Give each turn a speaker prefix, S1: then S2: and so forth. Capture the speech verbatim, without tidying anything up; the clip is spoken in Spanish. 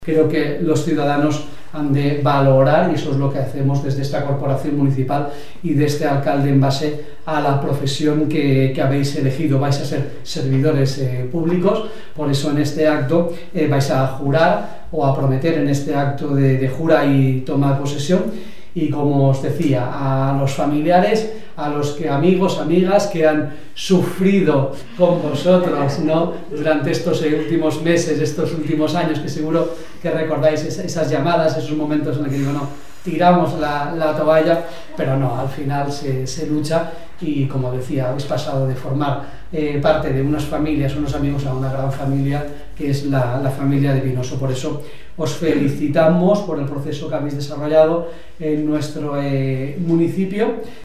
S1: Creo que los ciudadanos han de valorar, y eso es lo que hacemos desde esta corporación municipal y de este alcalde en base a la profesión que, que habéis elegido. Vais a ser servidores eh, públicos, por eso en este acto eh, vais a jurar o a prometer en este acto de, de jura y toma de posesión. Y como os decía, a los familiares, a los que, amigos, amigas que han sufrido con vosotros, ¿no?, durante estos eh, últimos meses, estos últimos años, que seguro que recordáis esa, esas llamadas, esos momentos en los que digo, no, tiramos la, la toalla, pero no, al final se, se lucha y, como decía, habéis pasado de formar eh, parte de unas familias, unos amigos, a una gran familia que es la, la familia de Vinoso. Por eso os felicitamos por el proceso que habéis desarrollado en nuestro eh, municipio.